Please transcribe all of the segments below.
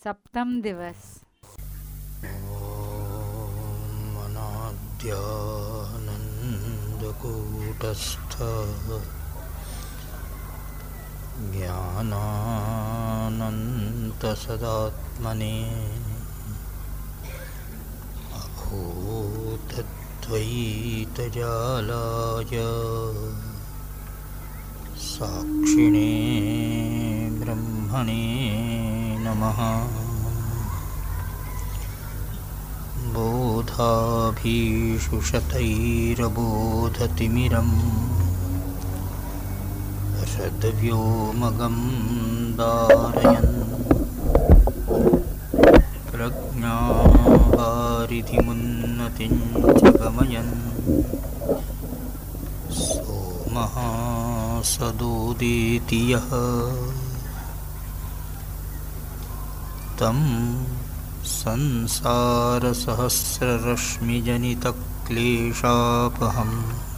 सप्तम दिवस। अनाद्यानन्दकूटस्थ ज्ञानानन्तसदात्मने अभूतद्वैतजालाय साक्षिणे ब्रह्मणे नमः। बोधाभीषु शतैरबोधतिमिरम् हृद्व्योमगं दारयन् प्रज्ञावारिधिमुन्नतिं च गमयन् सोमः सदोदेति यः तं संसारसहस्ररश्मिजनितक्लेशापहं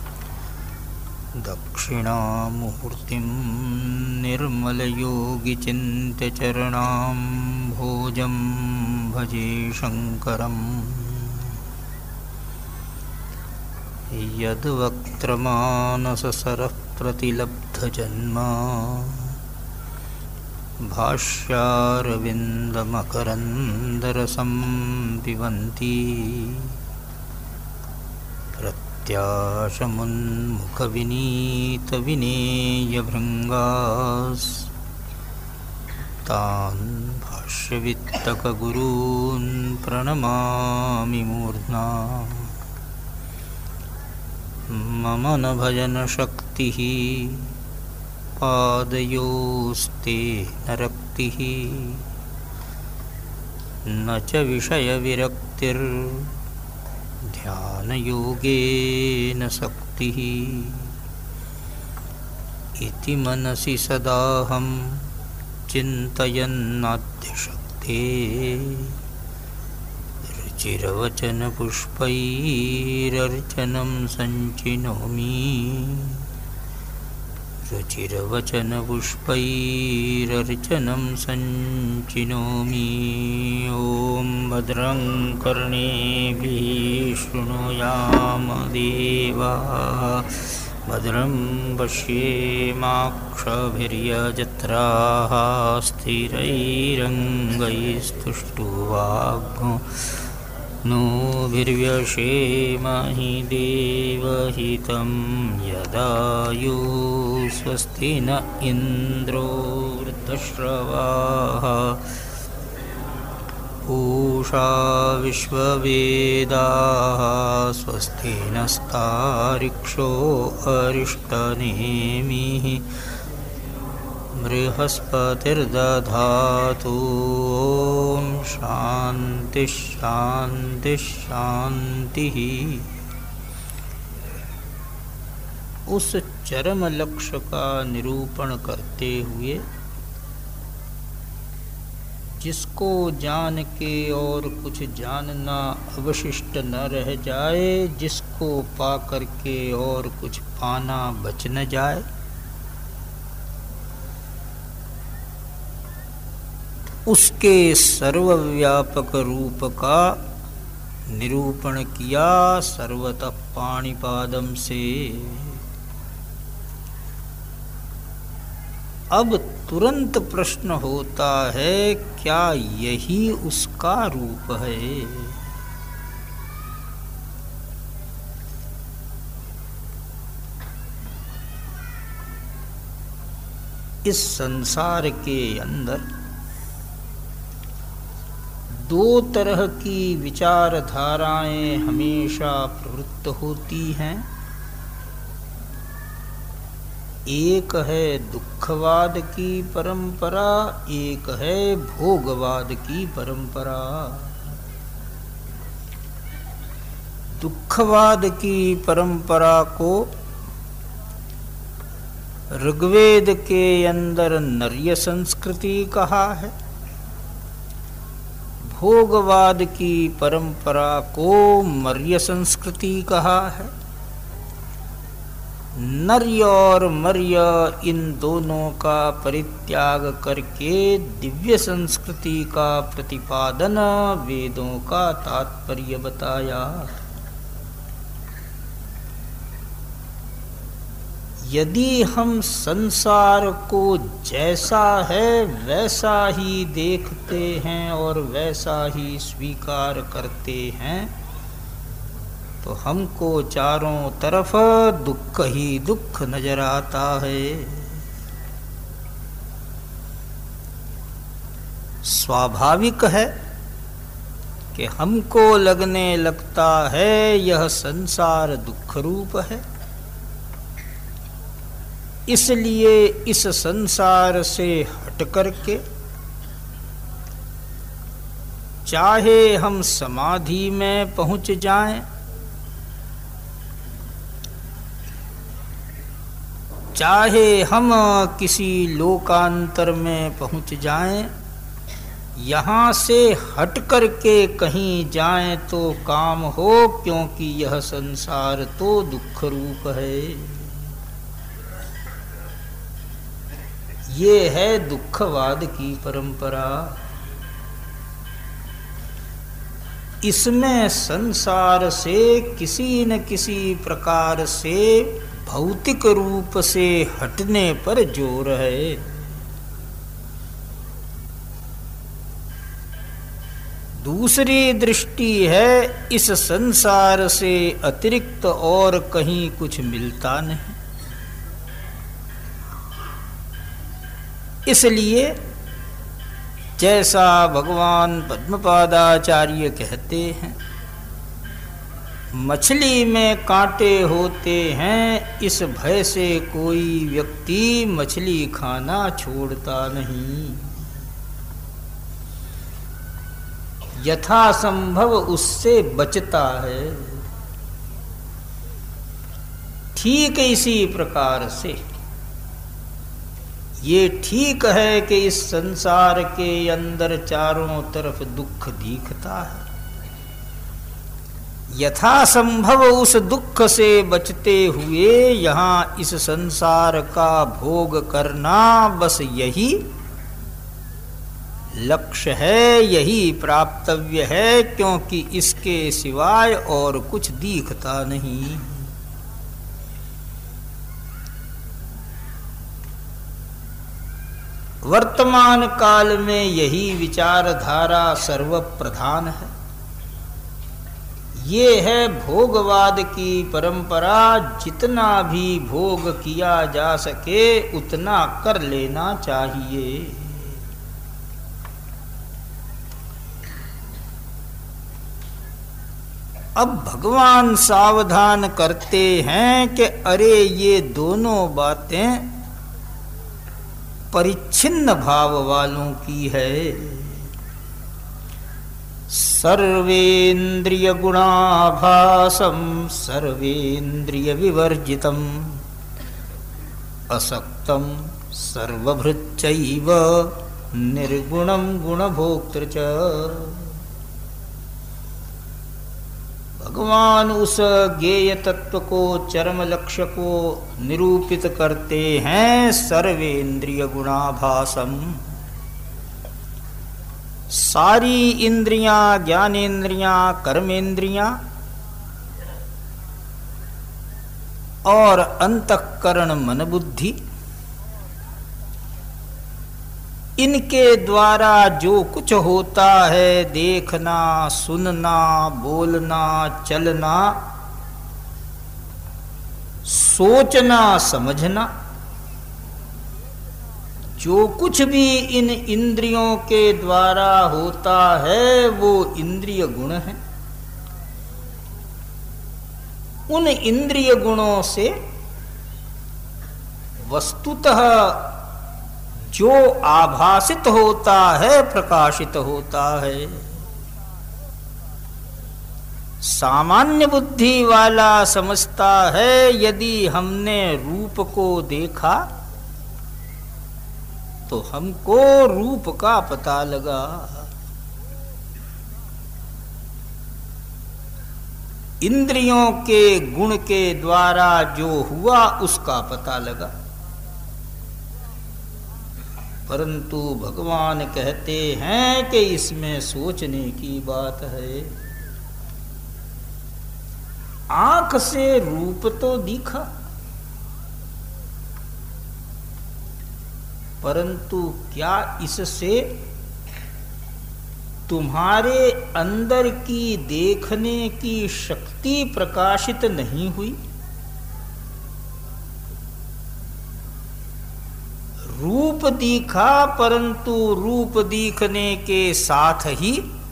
दक्षिणामूर्तिं निर्मलयोगिचिन्त्यचरणां भोजं भजे शङ्करम्। यद्वक्त्रमानससरः प्रतिलब्धजन्मा भाष्यारविन्दमकरन्दरसं पिबन्ति प्रत्याशमुन्मुखविनीतविनेयभृङ्गास् तान् भाष्यवित्तकगुरून् प्रणमामि मूर्ध्ना। मम न भजनशक्तिः पादयोस्ते न रक्तिः न च विषयविरक्तिर्ध्यानयोगेन सक्तिः। इति मनसि सदाहं चिन्तयन्नाद्यशक्तेः रुचिरवचनपुष्पैरर्चनं सञ्चिनोमि रुचिरवचनपुष्पैरर्चनं सञ्चिनोमि। ॐ भद्रं कर्णेभिः शृणुयाम देवाः भद्रं पश्येमाक्षभिर्यजत्राः स्थिरैरङ्गैस्तुष्टुवाग्नोभिर्व्यशेमहि देवहितं यदायु। स्वस्ति न इन्द्रो वृद्धश्रवाः पूषा विश्ववेदाः स्वस्ति नस्तार्क्ष्यो अरिष्टनेमिः बृहस्पतिर्दधातु। ॐ शान्तिः शान्तिः शान्तिः। उस चरम लक्ष्य का निरूपण करते हुए जिसको जान के और कुछ जानना अवशिष्ट न रह जाए, जिसको पा करके और कुछ पाना बच न जाए, उसके सर्वव्यापक रूप का निरूपण किया सर्वतः पाणिपादम से। अब तुरंत प्रश्न होता है, क्या यही उसका रूप है? इस संसार के अंदर दो तरह की विचारधाराएं हमेशा प्रवृत्त होती हैं। एक है दुखवाद की परंपरा, एक है भोगवाद की परंपरा। दुखवाद की परंपरा को ऋग्वेद के अंदर नर्य संस्कृति कहा है, भोगवाद की परंपरा को मर्य संस्कृति कहा है। नर्य और मर्य इन दोनों का परित्याग करके दिव्य संस्कृति का प्रतिपादन वेदों का तात्पर्य बताया। यदि हम संसार को जैसा है वैसा ही देखते हैं और वैसा ही स्वीकार करते हैं तो हमको चारों तरफ दुख ही दुख नजर आता है। स्वाभाविक है कि हमको लगने लगता है यह संसार दुख रूप है, इसलिए इस संसार से हट करके चाहे हम समाधि में पहुंच जाएं, चाहे हम किसी लोकांतर में पहुंच जाएं, यहाँ से हट करके कहीं जाएं तो काम हो, क्योंकि यह संसार तो दुख रूप है। ये है दुखवाद की परंपरा। इसमें संसार से किसी न किसी प्रकार से भौतिक रूप से हटने पर जोर है। दूसरी दृष्टि है इस संसार से अतिरिक्त और कहीं कुछ मिलता नहीं, इसलिए जैसा भगवान पद्मपादाचार्य कहते हैं, मछली में कांटे होते हैं, इस भय से कोई व्यक्ति मछली खाना छोड़ता नहीं, यथासंभव उससे बचता है। ठीक इसी प्रकार से ये ठीक है कि इस संसार के अंदर चारों तरफ दुख दिखता है, यथासंभव उस दुख से बचते हुए यहाँ इस संसार का भोग करना, बस यही लक्ष्य है, यही प्राप्तव्य है, क्योंकि इसके सिवाय और कुछ दिखता नहीं। वर्तमान काल में यही विचारधारा सर्वप्रधान है। ये है भोगवाद की परंपरा। जितना भी भोग किया जा सके उतना कर लेना चाहिए। अब भगवान सावधान करते हैं कि अरे ये दोनों बातें परिच्छिन्न भाव वालों की है। सर्वेन्द्रिय गुणाभासम सर्वेन्द्रिय विवर्जितम असक्तम सर्वभृच्चैव निर्गुणम गुणभोक्तृ च। भगवान उस ज्ञेय तत्व को, चरम लक्ष्य को निरूपित करते हैं। सर्वेन्द्रिय गुणाभासम, सारी इंद्रियां, ज्ञानेन्द्रियां, कर्मेंद्रियां और अंतःकरण मन बुद्धि, इनके द्वारा जो कुछ होता है, देखना, सुनना, बोलना, चलना, सोचना, समझना, जो कुछ भी इन इंद्रियों के द्वारा होता है वो इंद्रिय गुण है। उन इंद्रिय गुणों से वस्तुतः जो आभासित होता है, प्रकाशित होता है। सामान्य बुद्धि वाला समझता है यदि हमने रूप को देखा तो हमको रूप का पता लगा। इंद्रियों के गुण के द्वारा जो हुआ उसका पता लगा। परंतु भगवान कहते हैं कि इसमें सोचने की बात है। आंख से रूप तो दिखा, परंतु क्या इससे तुम्हारे अंदर की देखने की शक्ति प्रकाशित नहीं हुई? रूप दिखा, परंतु रूप दिखने के साथ ही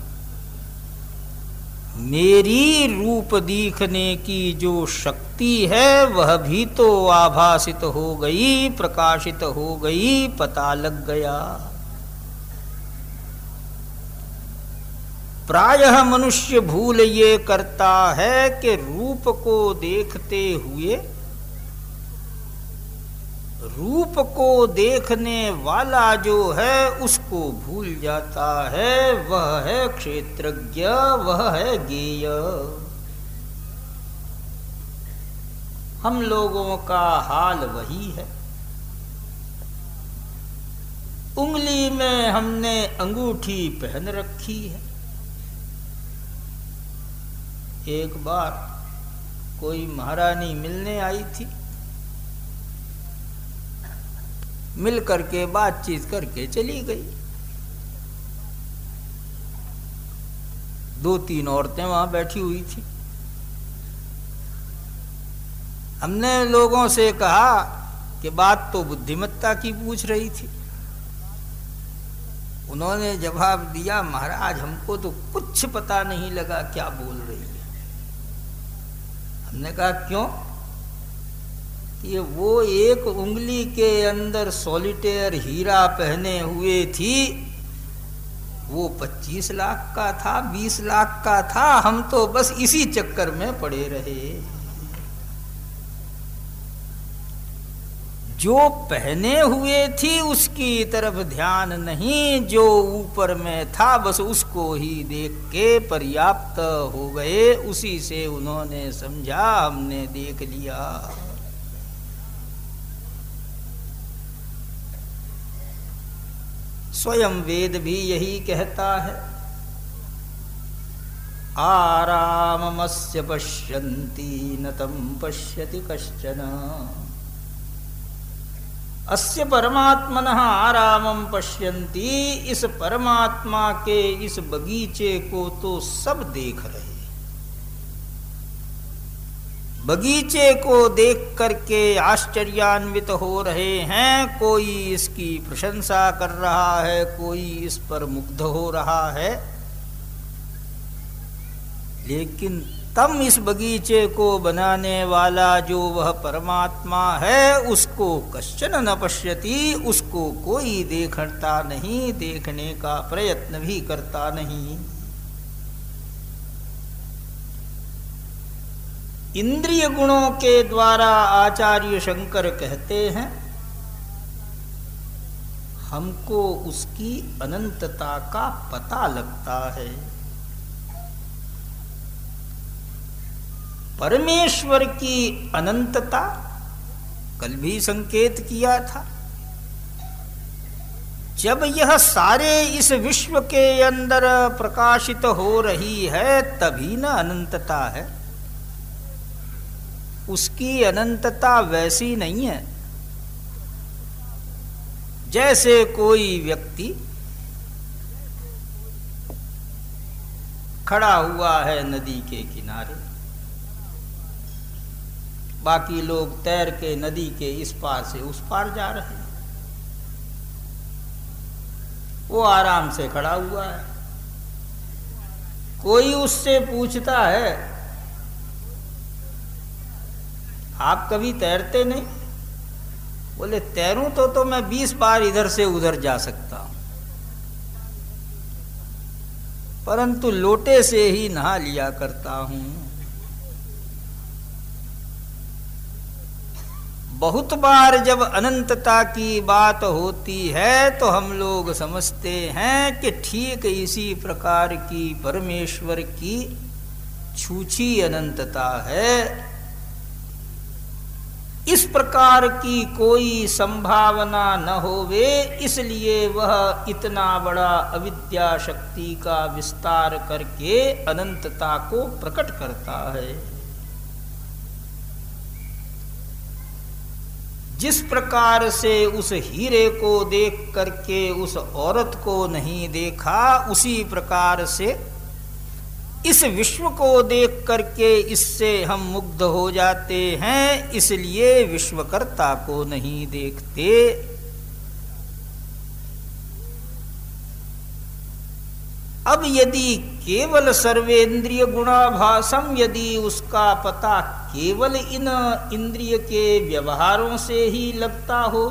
मेरी रूप दिखने की जो शक्ति है वह भी तो आभासित हो गई, प्रकाशित हो गई, पता लग गया। प्रायः मनुष्य भूल ये करता है कि रूप को देखते हुए रूप को देखने वाला जो है उसको भूल जाता है। वह है क्षेत्रज्ञ, वह है ज्ञेय। हम लोगों का हाल वही है। उंगली में हमने अंगूठी पहन रखी है। एक बार कोई महारानी मिलने आई थी, मिल करके बातचीत करके चली गई। 2-3 औरतें वहां बैठी हुई थी। हमने लोगों से कहा कि बात तो बुद्धिमत्ता की पूछ रही थी। उन्होंने जवाब दिया, महाराज हमको तो कुछ पता नहीं लगा क्या बोल रही है। हमने कहा क्यों? कि वो एक उंगली के अंदर सॉलिटेयर हीरा पहने हुए थी, वो 25 लाख का था, 20 लाख का था। हम तो बस इसी चक्कर में पड़े रहे। जो पहने हुए थी उसकी तरफ ध्यान नहीं, जो ऊपर में था बस उसको ही देख के पर्याप्त हो गए। उसी से उन्होंने समझा, हमने देख लिया। स्वयं वेद भी यही कहता है, आराममस्य पश्यन्ति न तं पश्यति कश्चन। अस्य परमात्मनः आरामं पश्यन्ति। इस परमात्मा के इस बगीचे को तो सब देख रहे। बगीचे को देख करके आश्चर्यान्वित हो रहे हैं। कोई इसकी प्रशंसा कर रहा है, कोई इस पर मुग्ध हो रहा है। लेकिन तम इस बगीचे को बनाने वाला जो वह परमात्मा है उसको कश्चन न पश्यति, उसको कोई देखता नहीं, देखने का प्रयत्न भी करता नहीं। इंद्रिय गुणों के द्वारा आचार्य शंकर कहते हैं हमको उसकी अनंतता का पता लगता है। परमेश्वर की अनंतता कल भी संकेत किया था। जब यह सारे इस विश्व के अंदर प्रकाशित हो रही है तभी न अनंतता है। उसकी अनंतता वैसी नहीं है जैसे कोई व्यक्ति खड़ा हुआ है नदी के किनारे, बाकी लोग तैर के नदी के इस पार से उस पार जा रहे हैं, वो आराम से खड़ा हुआ है। कोई उससे पूछता है आप कभी तैरते नहीं? बोले तैरूं तो मैं 20 बार इधर से उधर जा सकता हूं, परंतु लोटे से ही नहा लिया करता हूं। बहुत बार जब अनंतता की बात होती है तो हम लोग समझते हैं कि ठीक इसी प्रकार की परमेश्वर की छूछी अनंतता है। इस प्रकार की कोई संभावना न होवे, इसलिए वह इतना बड़ा अविद्या शक्ति का विस्तार करके अनंतता को प्रकट करता है। जिस प्रकार से उस हीरे को देख करके उस औरत को नहीं देखा, उसी प्रकार से इस विश्व को देख करके इससे हम मुग्ध हो जाते हैं, इसलिए विश्वकर्ता को नहीं देखते। अब यदि केवल सर्वेंद्रिय गुणाभासम, यदि उसका पता केवल इन इंद्रिय के व्यवहारों से ही लगता हो,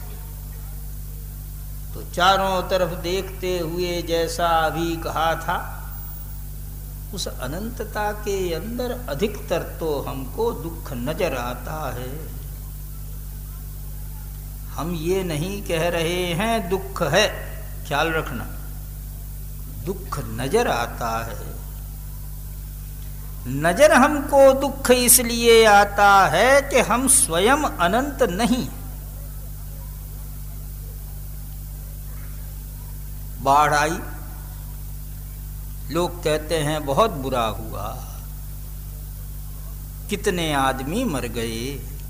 तो चारों तरफ देखते हुए जैसा अभी कहा था, उस अनंतता के अंदर अधिकतर तो हमको दुख नजर आता है। हम ये नहीं कह रहे हैं दुख है, ख्याल रखना, दुख नजर आता है। नजर हमको दुख इसलिए आता है कि हम स्वयं अनंत नहीं। बाढ़ आई, लोग कहते हैं बहुत बुरा हुआ, कितने आदमी मर गए।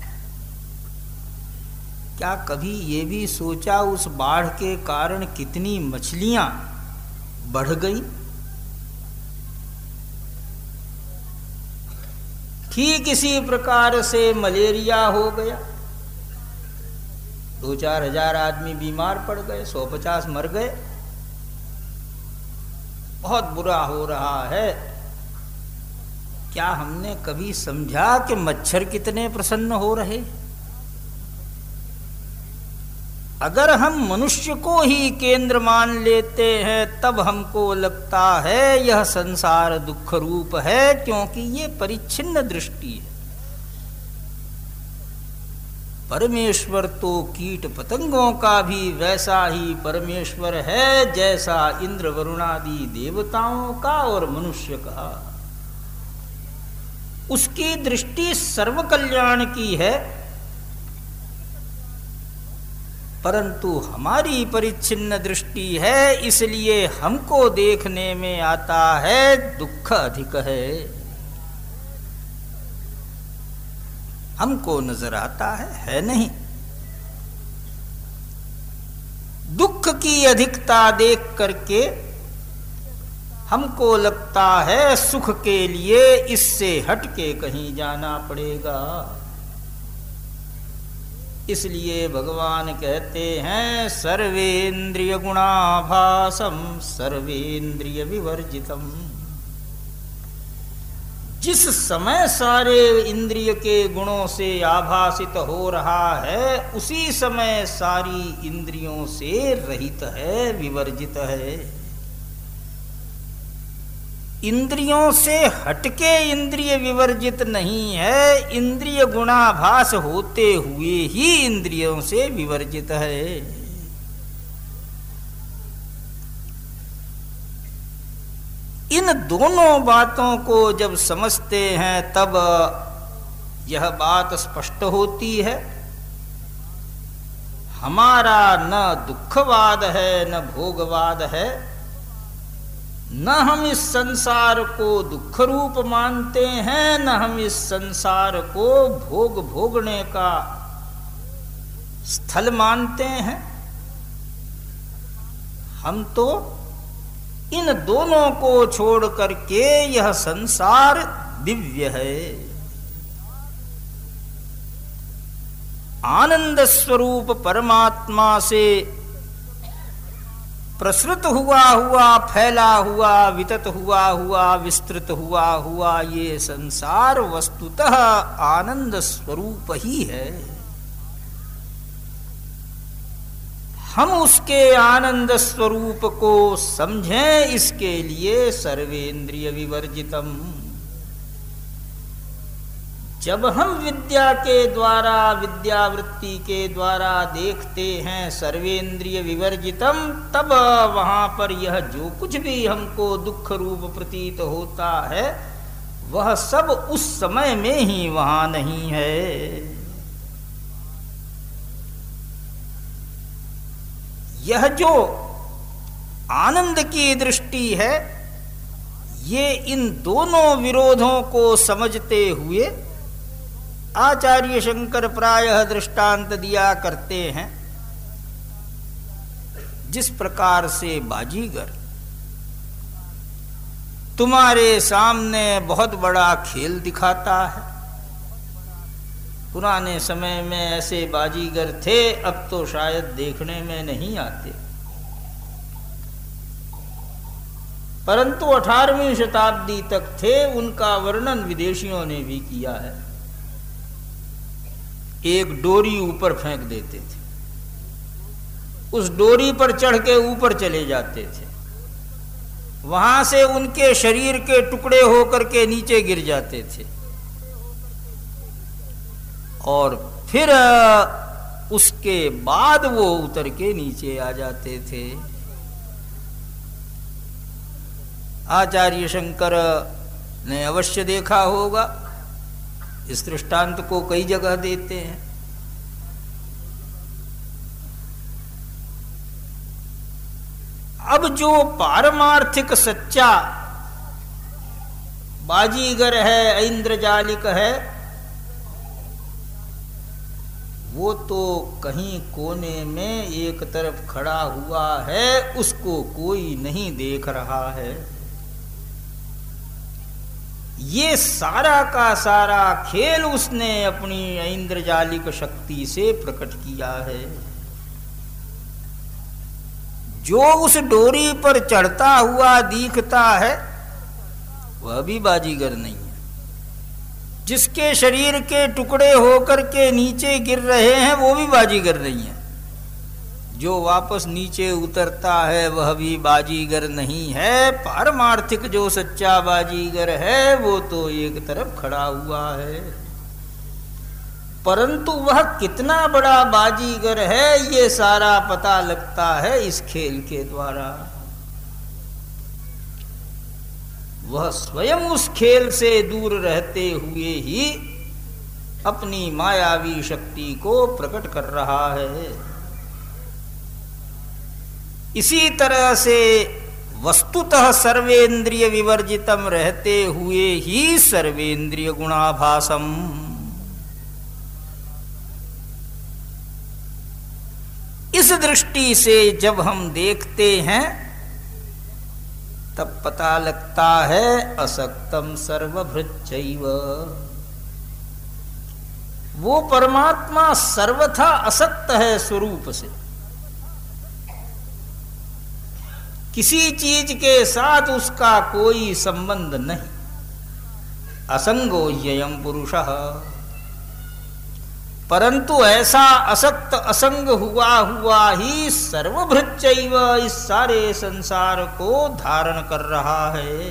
क्या कभी ये भी सोचा उस बाढ़ के कारण कितनी मछलियां बढ़ गई? ठीक इसी प्रकार से मलेरिया हो गया, 2-4 हजार आदमी बीमार पड़ गए, 150 मर गए, बहुत बुरा हो रहा है। क्या हमने कभी समझा कि मच्छर कितने प्रसन्न हो रहे? अगर हम मनुष्य को ही केंद्र मान लेते हैं, तब हमको लगता है यह संसार दुख रूप है, क्योंकि ये परिच्छिन्न दृष्टि है। परमेश्वर तो कीट पतंगों का भी वैसा ही परमेश्वर है जैसा इंद्र वरुणादि देवताओं का और मनुष्य का। उसकी दृष्टि सर्व कल्याण की है, परंतु हमारी परिच्छिन्न दृष्टि है, इसलिए हमको देखने में आता है दुख अधिक है। हमको नजर आता है नहीं। दुख की अधिकता देख करके हमको लगता है सुख के लिए इससे हटके कहीं जाना पड़ेगा। इसलिए भगवान कहते हैं सर्वेंद्रिय गुणाभासम सर्वेंद्रिय विवर्जितम। जिस समय सारे इंद्रिय के गुणों से आभासित हो रहा है, उसी समय सारी इंद्रियों से रहित है, विवर्जित है। इंद्रियों से हटके इंद्रिय विवर्जित नहीं है, इंद्रिय गुणाभास होते हुए ही इंद्रियों से विवर्जित है। इन दोनों बातों को जब समझते हैं तब यह बात स्पष्ट होती है, हमारा न दुखवाद है न भोगवाद है। न हम इस संसार को दुख रूप मानते हैं, न हम इस संसार को भोग भोगने का स्थल मानते हैं। हम तो इन दोनों को छोड़ करके यह संसार दिव्य है, आनंद स्वरूप परमात्मा से प्रसृत हुआ हुआ, फैला हुआ, वितत हुआ हुआ, विस्तृत हुआ हुआ ये संसार वस्तुतः आनंद स्वरूप ही है। हम उसके आनंद स्वरूप को समझें, इसके लिए सर्वेंद्रिय विवर्जितम। जब हम विद्या के द्वारा, विद्यावृत्ति के द्वारा देखते हैं सर्वेंद्रिय विवर्जितम, तब वहां पर यह जो कुछ भी हमको दुख रूप प्रतीत होता है, वह सब उस समय में ही वहां नहीं है। यह जो आनंद की दृष्टि है, ये इन दोनों विरोधों को समझते हुए आचार्य शंकर प्रायः दृष्टांत दिया करते हैं। जिस प्रकार से बाजीगर तुम्हारे सामने बहुत बड़ा खेल दिखाता है। पुराने समय में ऐसे बाजीगर थे, अब तो शायद देखने में नहीं आते, परंतु 18वीं शताब्दी तक थे। उनका वर्णन विदेशियों ने भी किया है। एक डोरी ऊपर फेंक देते थे, उस डोरी पर चढ़ के ऊपर चले जाते थे, वहां से उनके शरीर के टुकड़े होकर के नीचे गिर जाते थे और फिर उसके बाद वो उतर के नीचे आ जाते थे। आचार्य शंकर ने अवश्य देखा होगा, इस दृष्टांत को कई जगह देते हैं। अब जो पारमार्थिक सच्चा बाजीगर है, इंद्रजालिक है, वो तो कहीं कोने में एक तरफ खड़ा हुआ है, उसको कोई नहीं देख रहा है। ये सारा का सारा खेल उसने अपनी इंद्रजालिक शक्ति से प्रकट किया है। जो उस डोरी पर चढ़ता हुआ दिखता है, वह भी बाजीगर नहीं है। जिसके शरीर के टुकड़े होकर के नीचे गिर रहे हैं, वो भी बाजीगर नहीं है। जो वापस नीचे उतरता है, वह भी बाजीगर नहीं है। पारमार्थिक जो सच्चा बाजीगर है, वो तो एक तरफ खड़ा हुआ है, परंतु वह कितना बड़ा बाजीगर है, ये सारा पता लगता है इस खेल के द्वारा। वह स्वयं उस खेल से दूर रहते हुए ही अपनी मायावी शक्ति को प्रकट कर रहा है। इसी तरह से वस्तुतः सर्वेंद्रिय विवर्जितम रहते हुए ही सर्वेंद्रिय गुणाभासम। इस दृष्टि से जब हम देखते हैं, तब पता लगता है असक्तम सर्वभृच्चैव। वो परमात्मा सर्वथा असक्त है स्वरूप से, किसी चीज के साथ उसका कोई संबंध नहीं। असंगो ययम पुरुषः, परंतु ऐसा असक्त असंग हुआ ही सर्वभृच्चैव इस सारे संसार को धारण कर रहा है।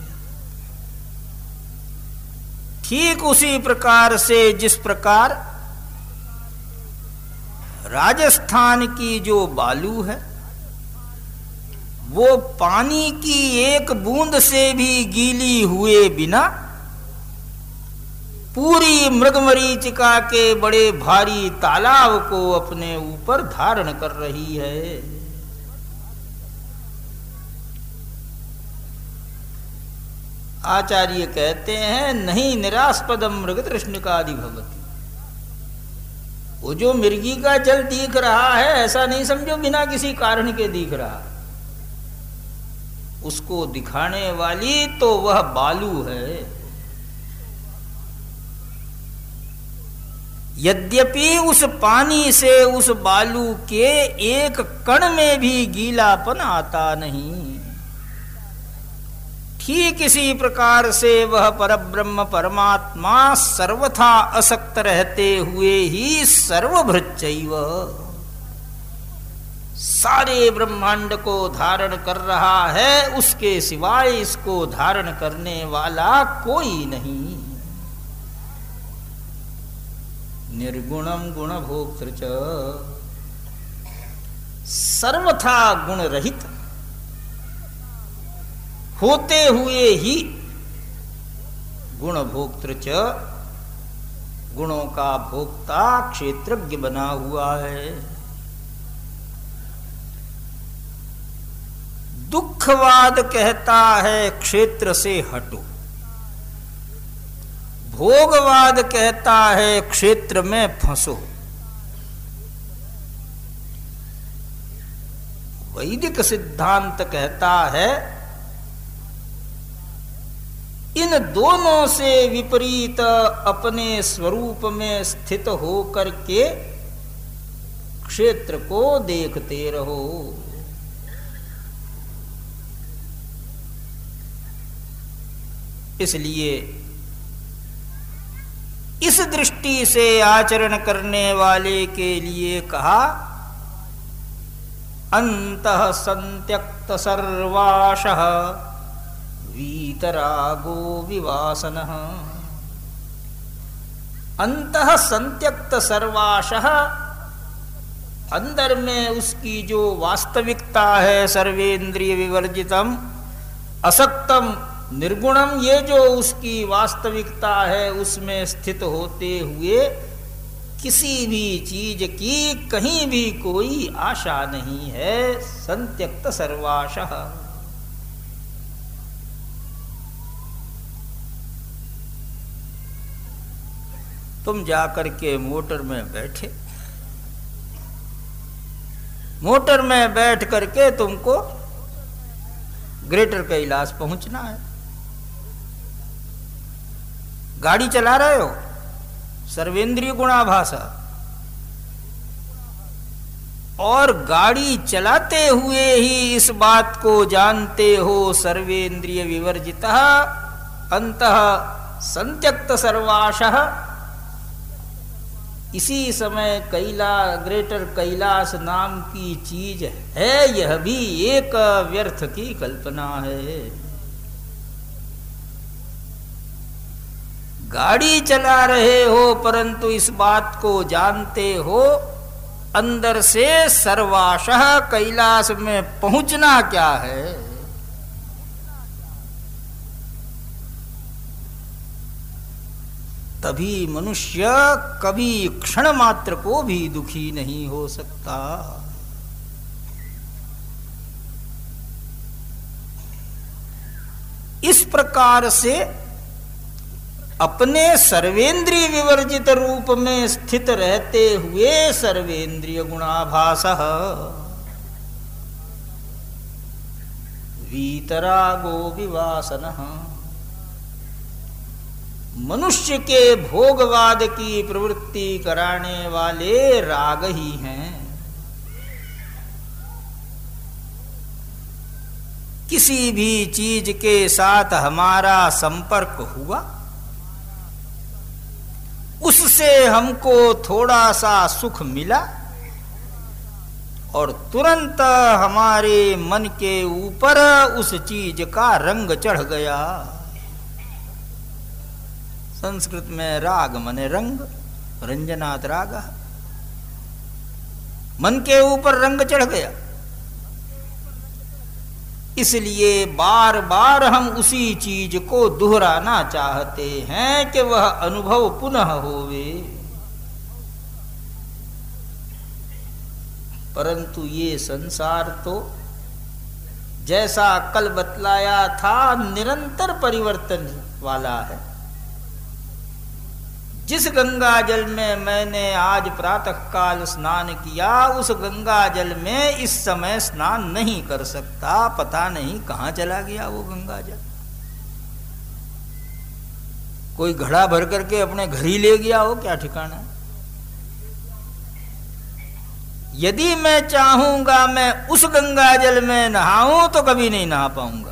ठीक उसी प्रकार से जिस प्रकार राजस्थान की जो बालू है, वो पानी की एक बूंद से भी गीली हुए बिना पूरी मृगमरीचिका के बड़े भारी तालाब को अपने ऊपर धारण कर रही है। आचार्य कहते हैं नहीं निरास्पदम मृगतृष्णिकादि भवति। वो जो मिर्गी का जल दिख रहा है, ऐसा नहीं समझो बिना किसी कारण के दिख रहा, उसको दिखाने वाली तो वह बालू है। यद्यपि उस पानी से उस बालू के एक कण में भी गीलापन आता नहीं, ठीक इसी प्रकार से वह परब्रह्म परमात्मा सर्वथा असक्त रहते हुए ही सर्वभृच्चैव सारे ब्रह्मांड को धारण कर रहा है। उसके सिवाय इसको धारण करने वाला कोई नहीं। निर्गुणम गुणभोक्तृ च, सर्वथा गुण रहित होते हुए ही गुण भोक्तृ च, गुणों का भोक्ता क्षेत्रज्ञ बना हुआ है। दुखवाद कहता है क्षेत्र से हटो, भोगवाद कहता है क्षेत्र में फंसो। वैदिक सिद्धांत कहता है इन दोनों से विपरीत अपने स्वरूप में स्थित होकर के क्षेत्र को देखते रहो। इसलिए इस दृष्टि से आचरण करने वाले के लिए कहा अंतः संत्यक्त सर्वाशः वीतरागो विवासनः। अंतः संत्यक्त सर्वाशः, अंदर में उसकी जो वास्तविकता है, सर्वेंद्रिय विवर्जितम असक्तम निर्गुणम, ये जो उसकी वास्तविकता है उसमें स्थित होते हुए किसी भी चीज की कहीं भी कोई आशा नहीं है। संत्यक्त सर्वाशः। तुम जाकर के मोटर में बैठे, मोटर में बैठ करके तुमको ग्रेटर कैलाश पहुंचना है। गाड़ी चला रहे हो, सर्वेंद्रिय गुणाभासा, और गाड़ी चलाते हुए ही इस बात को जानते हो सर्वेंद्रिय विवर्जितः अंतः संत्यक्त सर्वाशः। इसी समय ग्रेटर कैलाश नाम की चीज है, यह भी एक व्यर्थ की कल्पना है। गाड़ी चला रहे हो परंतु इस बात को जानते हो अंदर से सर्वाशः कैलाश में पहुंचना क्या है। तभी मनुष्य कभी क्षण मात्र को भी दुखी नहीं हो सकता। इस प्रकार से अपने सर्वेंद्रिय विवर्जित रूप में स्थित रहते हुए सर्वेंद्रिय गुणाभासः वीतरागो विवासनः। मनुष्य के भोगवाद की प्रवृत्ति कराने वाले राग ही हैं। किसी भी चीज के साथ हमारा संपर्क हुआ, उससे हमको थोड़ा सा सुख मिला और तुरंत हमारे मन के ऊपर उस चीज का रंग चढ़ गया। संस्कृत में राग मने रंग, रंजनात् रागः। मन के ऊपर रंग चढ़ गया, इसलिए बार बार हम उसी चीज को दोहराना चाहते हैं कि वह अनुभव पुनः होवे। परंतु ये संसार तो जैसा कल बतलाया था निरंतर परिवर्तन वाला है। जिस गंगा जल में मैंने आज प्रातः काल स्नान किया, उस गंगा जल में इस समय स्नान नहीं कर सकता। पता नहीं कहां चला गया वो गंगा जल। कोई घड़ा भर करके अपने घर ही ले गया हो, क्या ठिकाना। यदि मैं चाहूंगा मैं उस गंगा जल में नहाऊं तो कभी नहीं नहा पाऊंगा।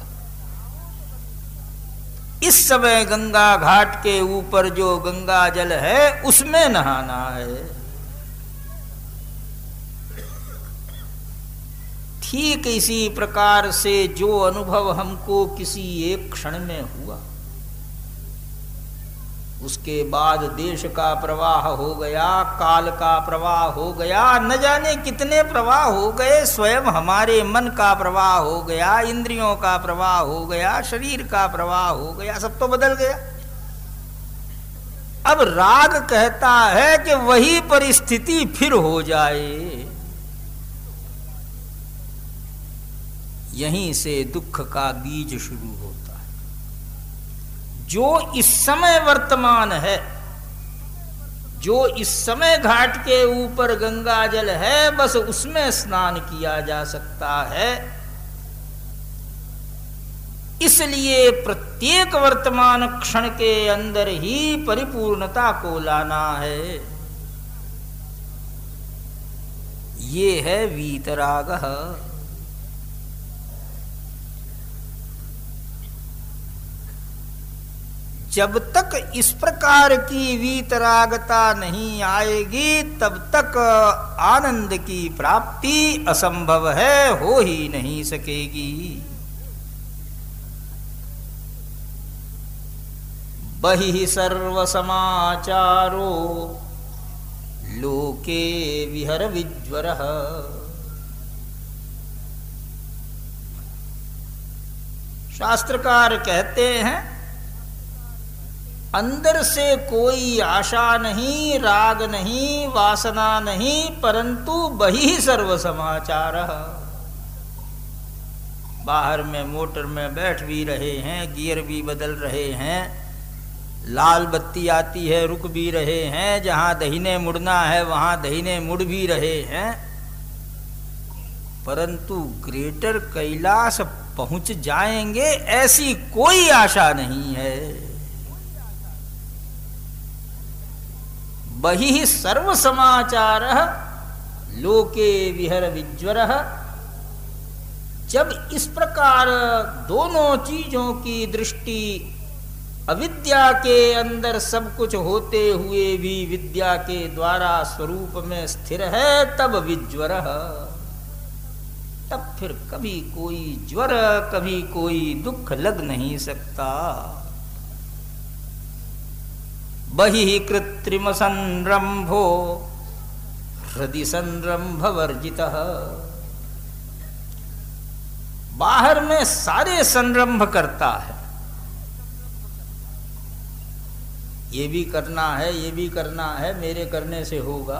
इस समय गंगा घाट के ऊपर जो गंगा जल है उसमें नहाना है। ठीक इसी प्रकार से जो अनुभव हमको किसी एक क्षण में हुआ, उसके बाद देश का प्रवाह हो गया, काल का प्रवाह हो गया, न जाने कितने प्रवाह हो गए। स्वयं हमारे मन का प्रवाह हो गया, इंद्रियों का प्रवाह हो गया, शरीर का प्रवाह हो गया, सब तो बदल गया। अब राग कहता है कि वही परिस्थिति फिर हो जाए। यहीं से दुख का बीज शुरू होता है। जो इस समय वर्तमान है, जो इस समय घाट के ऊपर गंगा जल है, बस उसमें स्नान किया जा सकता है। इसलिए प्रत्येक वर्तमान क्षण के अंदर ही परिपूर्णता को लाना है। ये है वीतरागः। जब तक इस प्रकार की वीतरागता नहीं आएगी, तब तक आनंद की प्राप्ति असंभव है, हो ही नहीं सकेगी। बहिः सर्व समाचारो लोके विहर विज्वरः। शास्त्रकार कहते हैं, अंदर से कोई आशा नहीं, राग नहीं, वासना नहीं, परंतु बहिः सर्व समाचारः। बाहर में मोटर में बैठ भी रहे हैं, गियर भी बदल रहे हैं, लाल बत्ती आती है रुक भी रहे हैं, जहां दाहिने मुड़ना है वहां दाहिने मुड़ भी रहे हैं, परंतु ग्रेटर कैलाश पहुंच जाएंगे ऐसी कोई आशा नहीं है। बहिः सर्व समाचारः लोके विहर विज्वरः। जब इस प्रकार दोनों चीजों की दृष्टि अविद्या के अंदर सब कुछ होते हुए भी विद्या के द्वारा स्वरूप में स्थिर है, तब विज्वरः, तब फिर कभी कोई ज्वर, कभी कोई दुख लग नहीं सकता। बहिः कृत्रिम संरंभो हृदि संरंभ वर्जितः। बाहर में सारे संरंभ करता है, ये भी करना है, ये भी करना है, मेरे करने से होगा।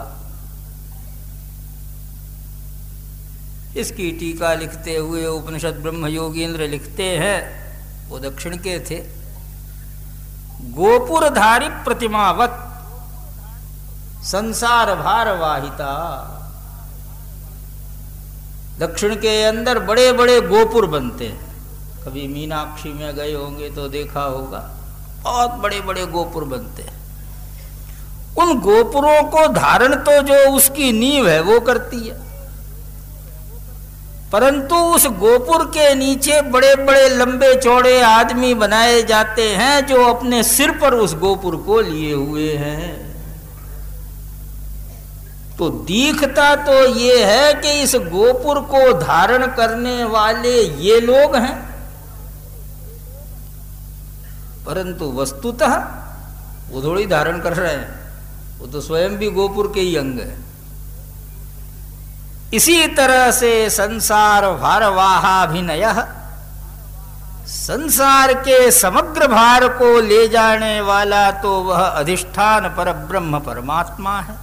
इसकी टीका लिखते हुए उपनिषद ब्रह्म योगींद्र लिखते हैं, वो दक्षिण के थे, गोपुरधारी प्रतिमावत संसार भार वाहिता। दक्षिण के अंदर बड़े बड़े गोपुर बनते हैं, कभी मीनाक्षी में गए होंगे तो देखा होगा, बहुत बड़े बड़े गोपुर बनते हैं। उन गोपुरों को धारण तो जो उसकी नींव है वो करती है, परंतु उस गोपुर के नीचे बड़े बड़े लंबे चौड़े आदमी बनाए जाते हैं जो अपने सिर पर उस गोपुर को लिए हुए हैं। तो दिखता तो ये है कि इस गोपुर को धारण करने वाले ये लोग हैं, परंतु वस्तुतः वो थोड़ी धारण कर रहे हैं, वो तो स्वयं भी गोपुर के ही अंग है। इसी तरह से संसार भारवाहाभिनयः, संसार के समग्र भार को ले जाने वाला तो वह अधिष्ठान पर ब्रह्म परमात्मा है।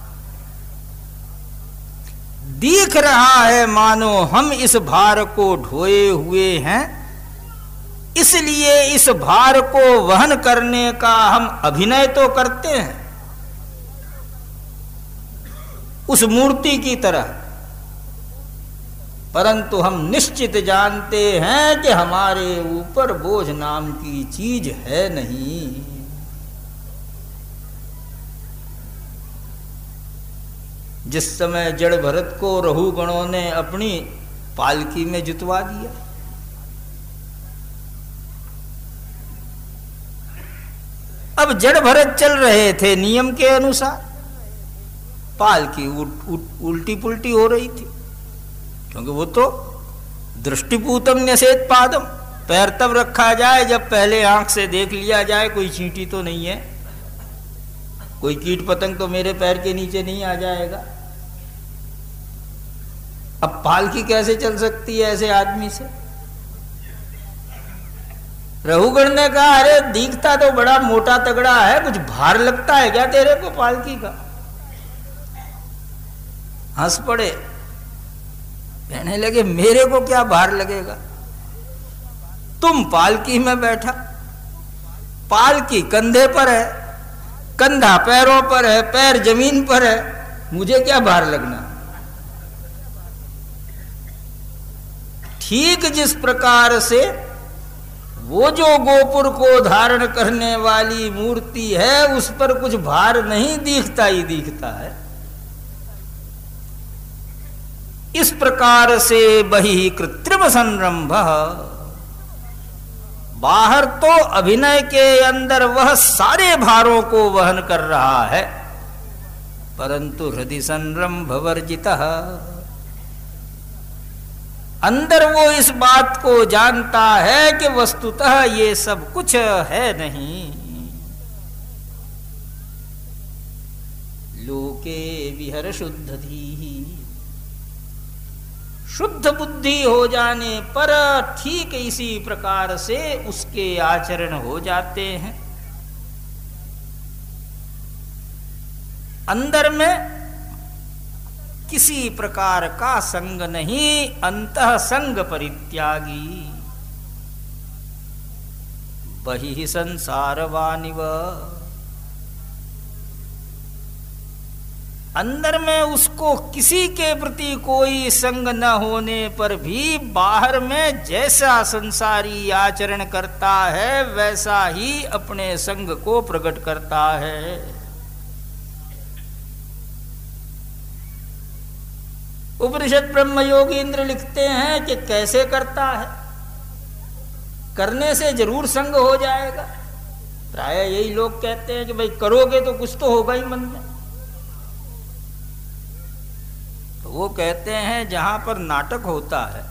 दिख रहा है मानो हम इस भार को ढोए हुए हैं, इसलिए इस भार को वहन करने का हम अभिनय तो करते हैं उस मूर्ति की तरह, परंतु हम निश्चित जानते हैं कि हमारे ऊपर बोझ नाम की चीज है नहीं। जिस समय जड़ भरत को रहुगणों ने अपनी पालकी में जुतवा दिया, अब जड़ भरत चल रहे थे नियम के अनुसार, पालकी उल्टी पुल्टी हो रही थी, क्योंकि वो तो दृष्टिपूतम न्यसेत पादम, पैर तब रखा जाए जब पहले आंख से देख लिया जाए कोई चींटी तो नहीं है, कोई कीट पतंग तो मेरे पैर के नीचे नहीं आ जाएगा। अब पालकी कैसे चल सकती है ऐसे आदमी से? रघुगण ने कहा, अरे दिखता तो बड़ा मोटा तगड़ा है, कुछ भार लगता है क्या तेरे को पालकी का? हंस पड़े, कहने लगे मेरे को क्या भार लगेगा, तुम पालकी में बैठा, पालकी कंधे पर है, कंधा पैरों पर है, पैर जमीन पर है, मुझे क्या भार लगना। ठीक जिस प्रकार से वो जो गोपुर को धारण करने वाली मूर्ति है उस पर कुछ भार नहीं दिखता ही दिखता है, इस प्रकार से बहि कृत्रिम संरंभ, बाहर तो अभिनय के अंदर वह सारे भारों को वहन कर रहा है, परंतु हृदय संरंभ वर्जितः, अंदर वो इस बात को जानता है कि वस्तुतः ये सब कुछ है नहीं। लोके विहर शुद्ध धीहि, शुद्ध बुद्धि हो जाने पर ठीक इसी प्रकार से उसके आचरण हो जाते हैं। अंदर में किसी प्रकार का संग नहीं, अंतः संग परित्यागी, बहिः संसारवानिव, अंदर में उसको किसी के प्रति कोई संग न होने पर भी बाहर में जैसा संसारी आचरण करता है वैसा ही अपने संग को प्रकट करता है। उपनिषद ब्रह्म योगींद्र लिखते हैं कि कैसे करता है, करने से जरूर संग हो जाएगा। प्राय यही लोग कहते हैं कि भाई करोगे तो कुछ तो होगा ही मन में। तो वो कहते हैं जहां पर नाटक होता है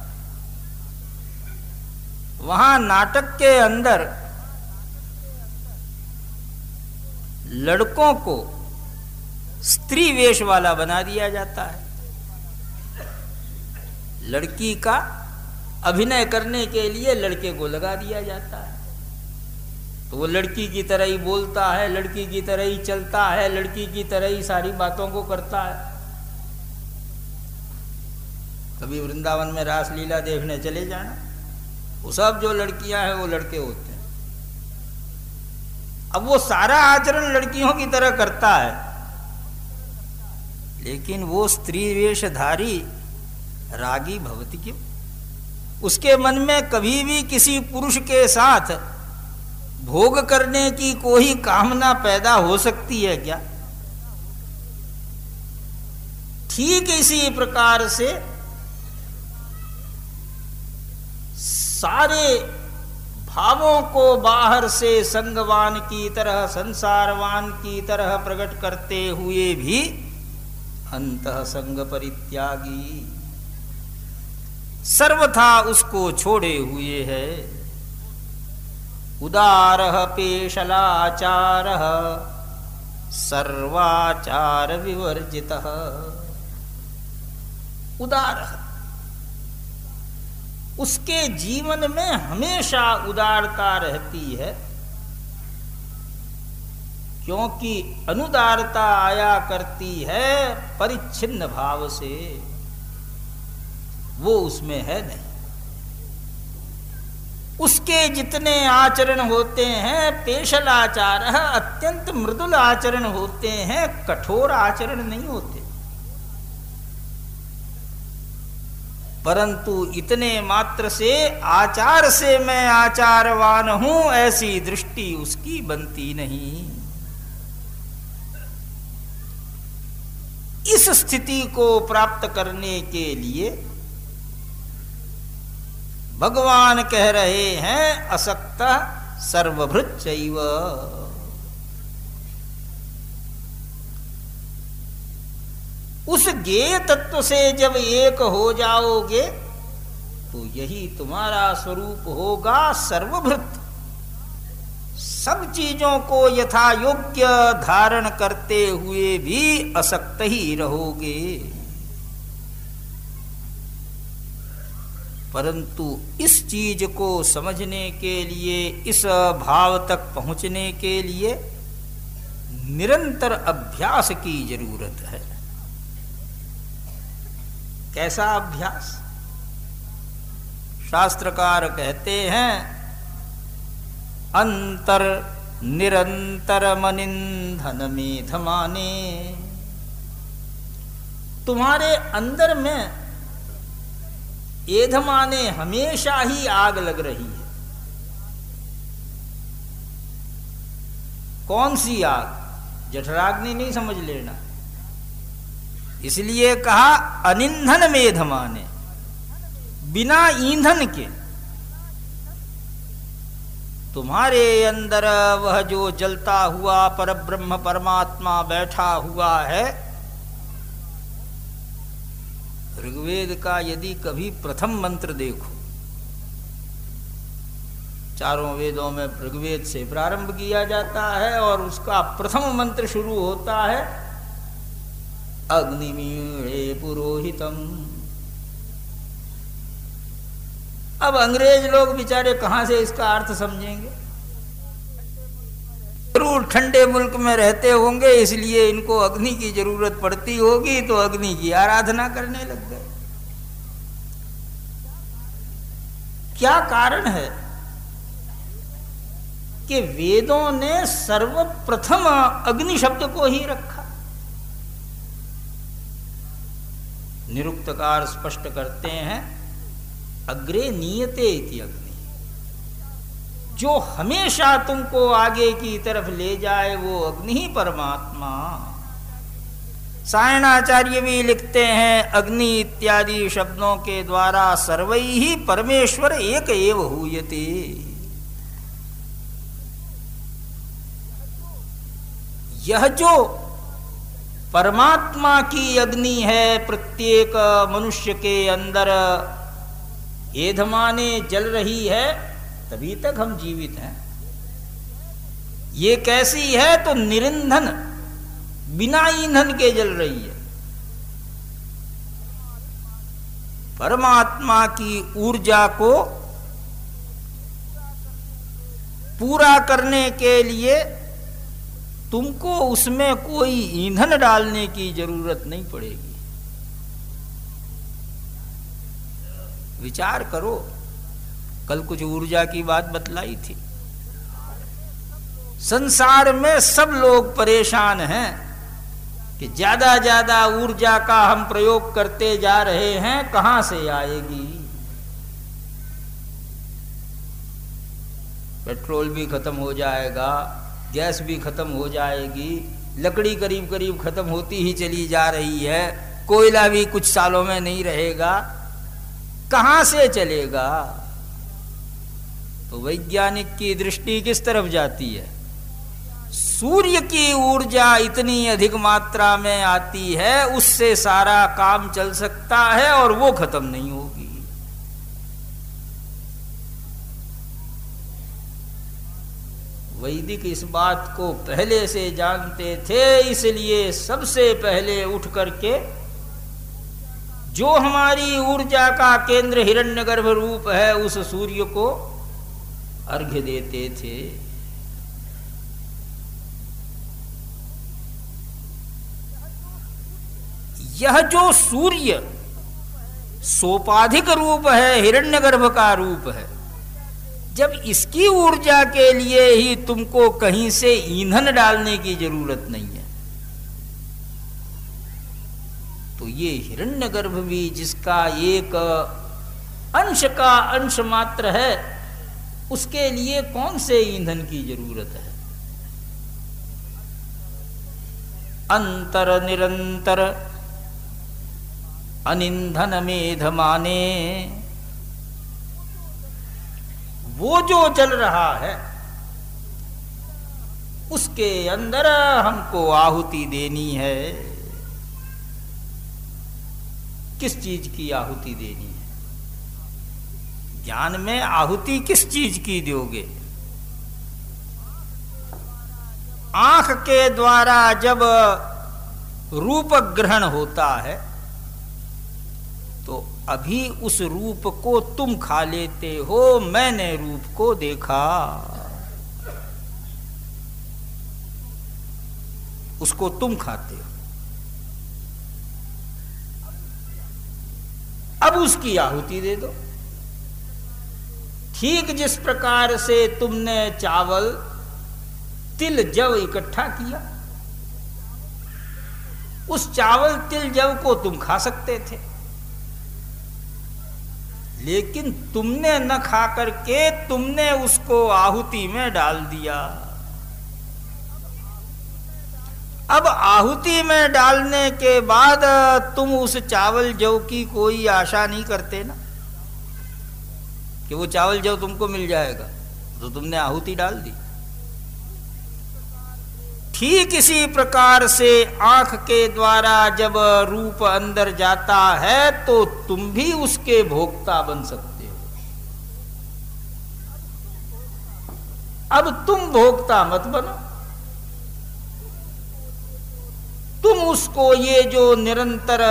वहां नाटक के अंदर लड़कों को स्त्री वेश वाला बना दिया जाता है, लड़की का अभिनय करने के लिए लड़के को लगा दिया जाता है, तो वो लड़की की तरह ही बोलता है, लड़की की तरह ही चलता है, लड़की की तरह ही सारी बातों को करता है। कभी वृंदावन में रासलीला देखने चले जाना, वो सब जो लड़कियां हैं वो लड़के होते हैं। अब वो सारा आचरण लड़कियों की तरह करता है, लेकिन वो स्त्री वेशधारी रागी भवति क्यों? उसके मन में कभी भी किसी पुरुष के साथ भोग करने की कोई कामना पैदा हो सकती है क्या? ठीक इसी प्रकार से सारे भावों को बाहर से संगवान की तरह, संसारवान की तरह प्रकट करते हुए भी अंतः संग परित्यागी, सर्वथा उसको छोड़े हुए है। उदारः पेशलाचारः सर्वाचार विवर्जितः। उदारः, उसके जीवन में हमेशा उदारता रहती है, क्योंकि अनुदारता आया करती है परिच्छिन्न भाव से, वो उसमें है नहीं। उसके जितने आचरण होते हैं पेशलाचार, अत्यंत मृदुल आचरण होते हैं, कठोर आचरण नहीं होते। परंतु इतने मात्र से आचार से मैं आचारवान हूं ऐसी दृष्टि उसकी बनती नहीं। इस स्थिति को प्राप्त करने के लिए भगवान कह रहे हैं असक्तः सर्वभृच्चैव। उस ज्ञेय तत्व से जब एक हो जाओगे तो यही तुम्हारा स्वरूप होगा सर्वभृत। सब चीजों को यथा योग्य धारण करते हुए भी असक्त ही रहोगे। परंतु इस चीज को समझने के लिए, इस भाव तक पहुंचने के लिए निरंतर अभ्यास की जरूरत है। कैसा अभ्यास? शास्त्रकार कहते हैं, अंतर निरंतर मनिंधन मेधमाने। तुम्हारे अंदर में एधमाने हमेशा ही आग लग रही है। कौन सी आग? जठराग्नि नहीं समझ लेना। इसलिए कहा अनिंधन मेधमाने, बिना ईंधन के तुम्हारे अंदर वह जो जलता हुआ परब्रह्म परमात्मा बैठा हुआ है। ऋग्वेद का यदि कभी प्रथम मंत्र देखो, चारों वेदों में ऋग्वेद से प्रारंभ किया जाता है और उसका प्रथम मंत्र शुरू होता है अग्निमीळे पुरोहितम। अब अंग्रेज लोग बेचारे कहां से इसका अर्थ समझेंगे? जरूर ठंडे मुल्क में रहते होंगे, इसलिए इनको अग्नि की जरूरत पड़ती होगी, तो अग्नि की आराधना करने लग गए। क्या कारण है कि वेदों ने सर्वप्रथम अग्नि शब्द को ही रखा? निरुक्तकार स्पष्ट करते हैं, अग्रे नीयते इति अग्नि, जो हमेशा तुमको आगे की तरफ ले जाए वो अग्नि ही परमात्मा। सायणाचार्य भी लिखते हैं, अग्नि इत्यादि शब्दों के द्वारा सर्वैहि परमेश्वर एक एव हूयते। यह जो परमात्मा की अग्नि है, प्रत्येक मनुष्य के अंदर एधमाने जल रही है, तभी तक हम जीवित हैं। ये कैसी है? तो निरंधन, बिना ईंधन के जल रही है। परमात्मा की ऊर्जा को पूरा करने के लिए तुमको उसमें कोई ईंधन डालने की जरूरत नहीं पड़ेगी। विचार करो, कल कुछ ऊर्जा की बात बतलाई थी। संसार में सब लोग परेशान हैं कि ज्यादा ज्यादा ऊर्जा का हम प्रयोग करते जा रहे हैं, कहां से आएगी? पेट्रोल भी खत्म हो जाएगा, गैस भी खत्म हो जाएगी, लकड़ी करीब करीब खत्म होती ही चली जा रही है, कोयला भी कुछ सालों में नहीं रहेगा, कहां से चलेगा? तो वैज्ञानिक की दृष्टि किस तरफ जाती है? सूर्य की ऊर्जा इतनी अधिक मात्रा में आती है, उससे सारा काम चल सकता है और वो खत्म नहीं होगी। वैदिक इस बात को पहले से जानते थे, इसलिए सबसे पहले उठ करके जो हमारी ऊर्जा का केंद्र हिरण्यगर्भ रूप है, उस सूर्य को अर्घ्य देते थे। यह जो सूर्य सोपाधिक रूप है, हिरण्यगर्भ का रूप है, जब इसकी ऊर्जा के लिए ही तुमको कहीं से ईंधन डालने की जरूरत नहीं है, तो ये हिरण्यगर्भ भी जिसका एक अंश का अंश मात्र है, उसके लिए कौन से ईंधन की जरूरत है? अंतर निरंतर अनिंधन मेधमाने, वो जो जल रहा है उसके अंदर हमको आहुति देनी है। किस चीज की आहुति देनी है? ज्ञान में आहुति किस चीज की दोगे? आंख के द्वारा जब रूप ग्रहण होता है तो अभी उस रूप को तुम खा लेते हो, मैंने रूप को देखा। उसको तुम खाते हो। अब उसकी आहुति दे दो। ठीक जिस प्रकार से तुमने चावल, तिल, जव इकट्ठा किया, उस चावल, तिल, जव को तुम खा सकते थे, लेकिन तुमने न खा करके तुमने उसको आहुति में डाल दिया। अब आहुति में डालने के बाद तुम उस चावल जव की कोई आशा नहीं करते ना कि वो चावल जव तुमको मिल जाएगा, तो तुमने आहुति डाल दी। ठीक इसी प्रकार से आंख के द्वारा जब रूप अंदर जाता है तो तुम भी उसके भोक्ता बन सकते हो। अब तुम भोक्ता मत बनो, तुम उसको ये जो निरंतर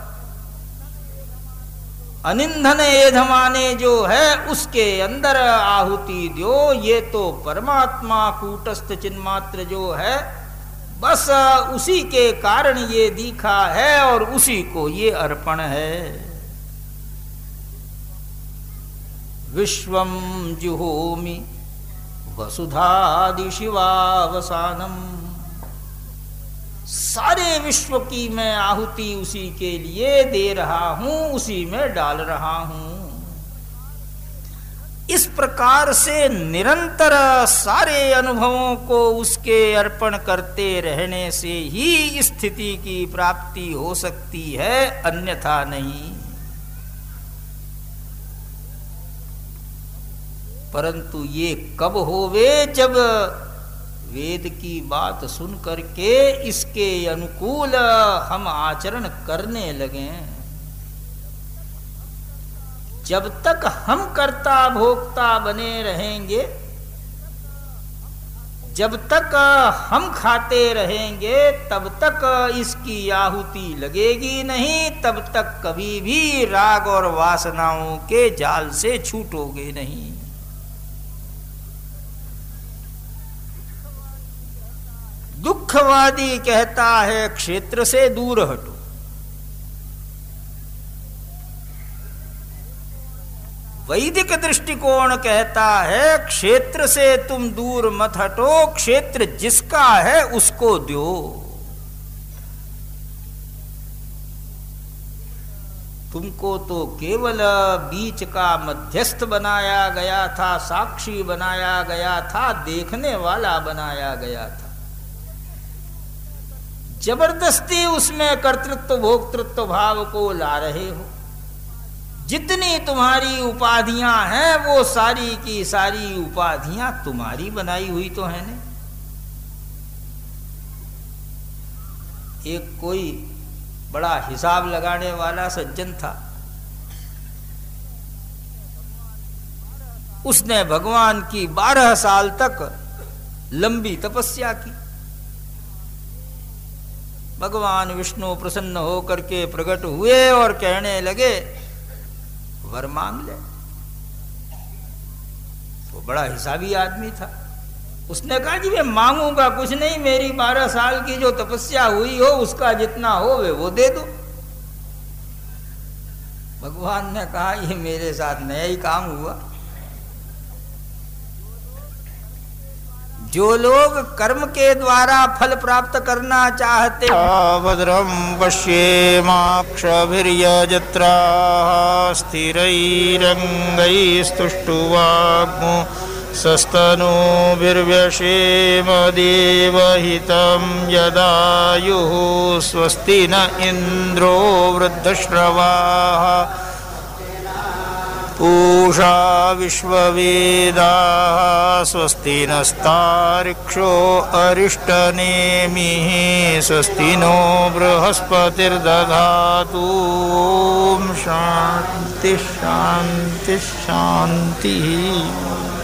अनिंधन एधमाने जो है उसके अंदर आहुति दो। ये तो परमात्मा कूटस्थ चिन्मात्र जो है, बस उसी के कारण ये दिखा है और उसी को ये अर्पण है। विश्वम जुहोमि वसुधादि शिवावसानम, सारे विश्व की मैं आहुति उसी के लिए दे रहा हूं, उसी में डाल रहा हूं। इस प्रकार से निरंतर सारे अनुभवों को उसके अर्पण करते रहने से ही स्थिति की प्राप्ति हो सकती है, अन्यथा नहीं। परंतु ये कब होवे, जब वेद की बात सुन करके इसके अनुकूल हम आचरण करने लगे। जब तक हम कर्ता भोक्ता बने रहेंगे, जब तक हम खाते रहेंगे, तब तक इसकी आहुति लगेगी नहीं, तब तक कभी भी राग और वासनाओं के जाल से छूटोगे नहीं। दुखवादी कहता है क्षेत्र से दूर हटो, वैदिक दृष्टिकोण कहता है क्षेत्र से तुम दूर मत हटो, क्षेत्र जिसका है उसको दो। तुमको तो केवल बीच का मध्यस्थ बनाया गया था, साक्षी बनाया गया था, देखने वाला बनाया गया था। जबरदस्ती उसमें कर्तृत्व भोक्तृत्व भाव को ला रहे हो। जितनी तुम्हारी उपाधियां हैं वो सारी की सारी उपाधियां तुम्हारी बनाई हुई तो है नहीं। एक कोई बड़ा हिसाब लगाने वाला सज्जन था, उसने भगवान की 12 साल तक लंबी तपस्या की। भगवान विष्णु प्रसन्न होकर के प्रकट हुए और कहने लगे वर मांग ले। वो बड़ा हिसाबी आदमी था, उसने कहा जी मैं मांगूंगा कुछ नहीं, मेरी 12 साल की जो तपस्या हुई हो उसका जितना हो वो दे दो। भगवान ने कहा ये मेरे साथ नया ही काम हुआ। जो लोग कर्म के द्वारा फल प्राप्त करना चाहते भद्रम पश्येमाक्षभिर्यजत्राः स्थिरैरङ्गैस्तुष्टुवाग्मो सस्तनूभिर्व्यशेम देवहितं यदायुः स्वस्ति न इन्द्रो वृद्धश्रवाः पूषा विश्ववेदाः स्वस्ति नस्तार्क्ष्यो अरिष्टनेमिः स्वस्ति नो बृहस्पतिर्दधातु। शान्ति शान्ति शान्तिः।